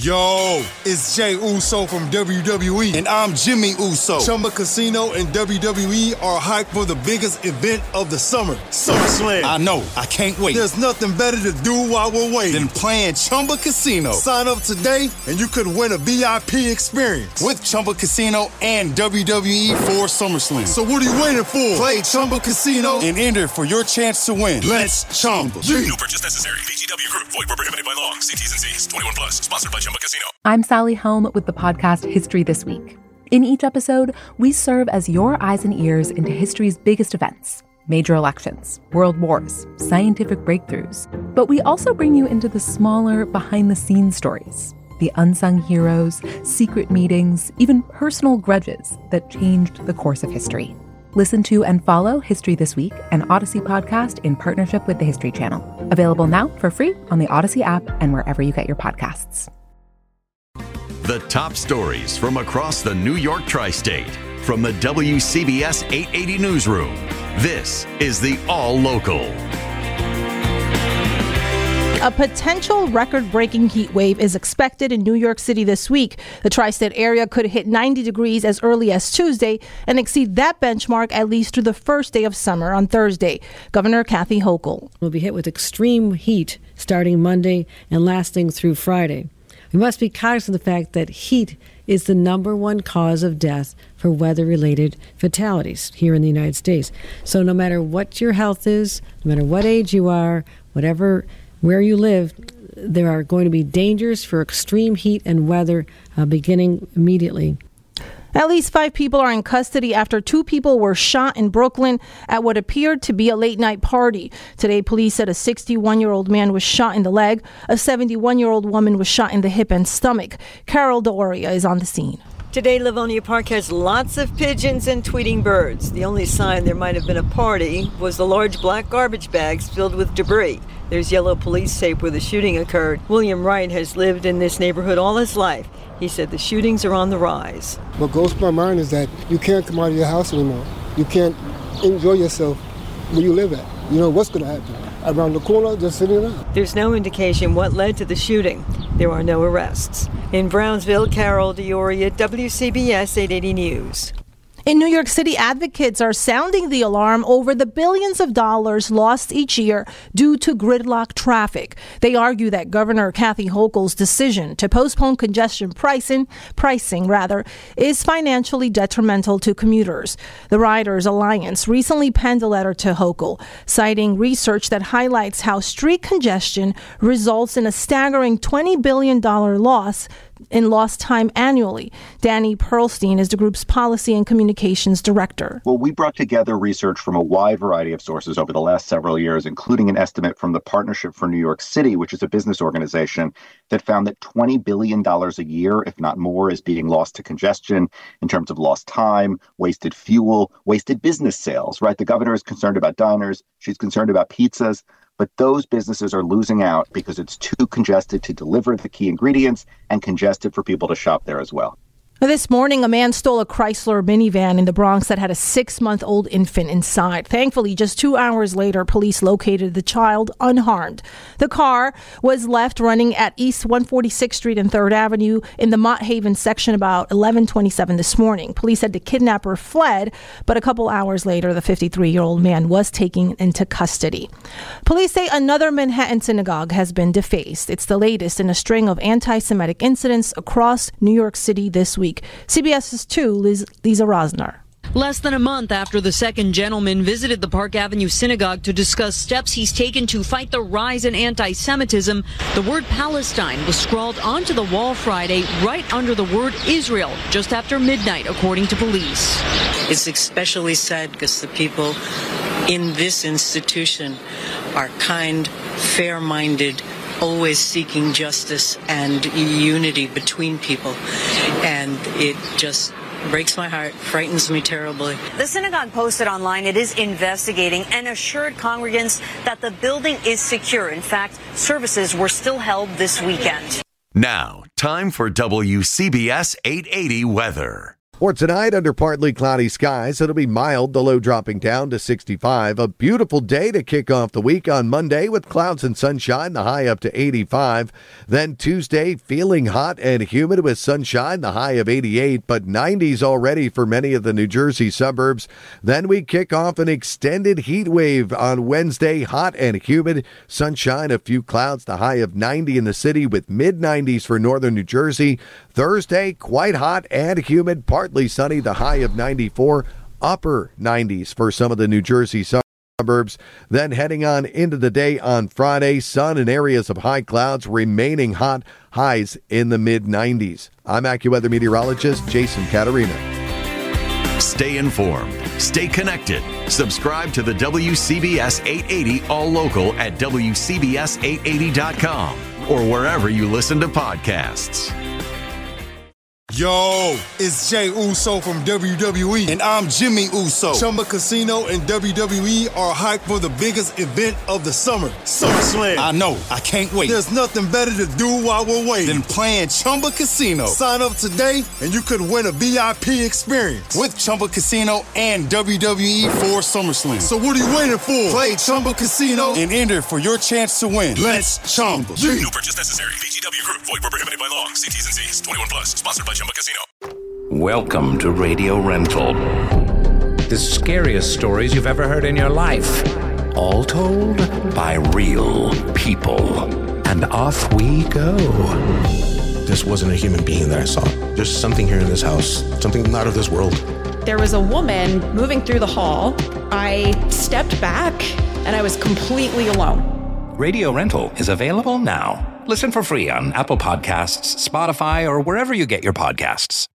Yo, it's Jey Uso from WWE, and I'm Jimmy Uso. Chumba Casino and WWE are hyped for the biggest event of the summer, SummerSlam. I know, I can't wait. There's nothing better to do while we're waiting than playing Chumba Casino. Sign up today, and you could win a VIP experience with Chumba Casino and WWE for SummerSlam. So what are you waiting for? Play Chumba Casino and enter for your chance to win. Let's Chumba. No purchase necessary. VGW Group. Void where prohibited by law. See T's and C's. 21 plus. Sponsored by Chumba Casino. I'm Sally Helm with the podcast History This Week. In each episode, we serve as your eyes and ears into history's biggest events, major elections, world wars, scientific breakthroughs. But we also bring you into the smaller, behind-the-scenes stories, the unsung heroes, secret meetings, even personal grudges that changed the course of history. Listen to and follow History This Week, an Odyssey podcast in partnership with the History Channel. Available now for free on the Odyssey app and wherever you get your podcasts. The top stories from across the New York tri-state from the WCBS 880 newsroom. This is the All Local. A potential record-breaking heat wave is expected in New York City this week. The tri-state area could hit 90 degrees as early as Tuesday and exceed that benchmark at least through the first day of summer on Thursday. Governor Kathy Hochul. We'll be hit with extreme heat starting Monday and lasting through Friday. We must be cognizant of the fact that heat is the number one cause of death for weather-related fatalities here in the United States. So no matter what your health is, no matter what age you are, where you live, there are going to be dangers for extreme heat and weather beginning immediately. At least 5 people are in custody after 2 people were shot in Brooklyn at what appeared to be a late-night party. Today, police said a 61-year-old man was shot in the leg. A 71-year-old woman was shot in the hip and stomach. Carol D'Oria is on the scene. Today, Livonia Park has lots of pigeons and tweeting birds. The only sign there might have been a party was the large black garbage bags filled with debris. There's yellow police tape where the shooting occurred. William Wright has lived in this neighborhood all his life. He said the shootings are on the rise. What goes through my mind is that you can't come out of your house anymore. You can't enjoy yourself where you live at. You know what's going to happen. Around the corner, just sitting around. There's no indication what led to the shooting. There are no arrests. In Brownsville, Carol D'Oria, WCBS 880 News. In New York City, advocates are sounding the alarm over the billions of dollars lost each year due to gridlock traffic. They argue that Governor Kathy Hochul's decision to postpone congestion pricing is financially detrimental to commuters. The Riders Alliance recently penned a letter to Hochul, citing research that highlights how street congestion results in a staggering $20 billion loss in lost time annually. Danny Perlstein is the group's policy and communications director. Well, we brought together research from a wide variety of sources over the last several years, including an estimate from the Partnership for New York City, which is a business organization that found that $20 billion a year, if not more, is being lost to congestion in terms of lost time, wasted fuel, wasted business sales, right? The governor is concerned about diners. She's concerned about pizzas. But those businesses are losing out because it's too congested to deliver the key ingredients and congested for people to shop there as well. This morning, a man stole a Chrysler minivan in the Bronx that had a 6-month-old infant inside. Thankfully, just 2 hours later, police located the child unharmed. The car was left running at East 146th Street and 3rd Avenue in the Mott Haven section about 11:27 this morning. Police said the kidnapper fled, but a couple hours later, the 53-year-old man was taken into custody. Police say another Manhattan synagogue has been defaced. It's the latest in a string of anti-Semitic incidents across New York City this week. CBS's 2, Lisa Rosner. Less than a month after the second gentleman visited the Park Avenue Synagogue to discuss steps he's taken to fight the rise in anti-Semitism, the word Palestine was scrawled onto the wall Friday right under the word Israel just after midnight, according to police. It's especially sad because the people in this institution are kind, fair-minded, always seeking justice and unity between people. And it just breaks my heart, frightens me terribly. The synagogue posted online it is investigating and assured congregants that the building is secure. In fact, services were still held this weekend. Now, time for WCBS 880 weather. For tonight, under partly cloudy skies, it'll be mild, the low dropping down to 65. A beautiful day to kick off the week on Monday with clouds and sunshine, the high up to 85. Then Tuesday, feeling hot and humid with sunshine, the high of 88, but 90s already for many of the New Jersey suburbs. Then we kick off an extended heat wave on Wednesday, hot and humid, sunshine, a few clouds, the high of 90 in the city with mid-90s for northern New Jersey. Thursday, quite hot and humid, partly sunny, the high of 94, upper 90s for some of the New Jersey suburbs. Then heading on into the day on Friday, sun and areas of high clouds remaining hot, highs in the mid-90s. I'm AccuWeather meteorologist Jason Catarina. Stay informed. Stay connected. Subscribe to the WCBS 880 All Local at WCBS880.com or wherever you listen to podcasts. Yo, it's Jey Uso from WWE, and I'm Jimmy Uso. Chumba Casino and WWE are hyped for the biggest event of the summer, SummerSlam. I know, I can't wait. There's nothing better to do while we're waiting than playing Chumba Casino. Sign up today, and you could win a VIP experience with Chumba Casino and WWE for SummerSlam. So what are you waiting for? Play Chumba Casino and enter for your chance to win. Let's Chumba. No purchase necessary. VGW Group. Void where prohibited by law. See T's and C's. 21 plus. Sponsored by Chumba Casino. Welcome to Radio Rental. The scariest stories you've ever heard in your life. All told by real people. And off we go. This wasn't a human being that I saw. There's something here in this house. Something not of this world. There was a woman moving through the hall. I stepped back and I was completely alone. Radio Rental is available now. Listen for free on Apple Podcasts, Spotify, or wherever you get your podcasts.